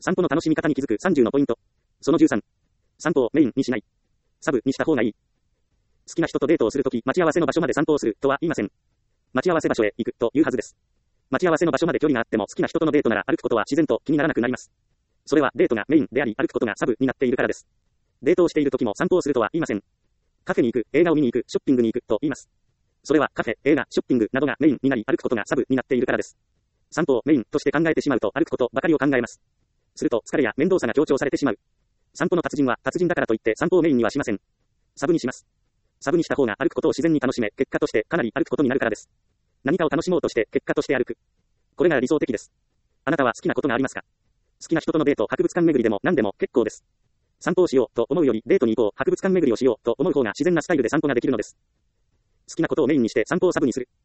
散歩の楽しみ方に気づく30のポイント。その13。散歩をメインにしない。サブにした方がいい。好きな人とデートをするとき、待ち合わせの場所まで散歩をするとは言いません。待ち合わせ場所へ行くというはずです。待ち合わせの場所まで距離があっても好きな人とのデートなら歩くことは自然と気にならなくなります。それはデートがメインであり歩くことがサブになっているからです。デートをしているときも散歩をするとは言いません。カフェに行く、映画を見に行く、ショッピングに行くと言います。それはカフェ、映画、ショッピングなどがメインになり歩くことがサブになっているからです。散歩をメインとして考えてしまうと歩くことばかりを考えます。すると疲れや面倒さが強調されてしまう。散歩の達人は達人だからといって散歩をメインにはしません。サブにします。サブにした方が歩くことを自然に楽しめ、結果としてかなり歩くことになるからです。何かを楽しもうとして結果として歩く。これが理想的です。あなたは好きなことがありますか？好きな人とのデート、博物館巡りでも何でも結構です。散歩をしようと思うよりデートに行こう、博物館巡りをしようと思う方が自然なスタイルで散歩ができるのです。好きなことをメインにして散歩をサブにする。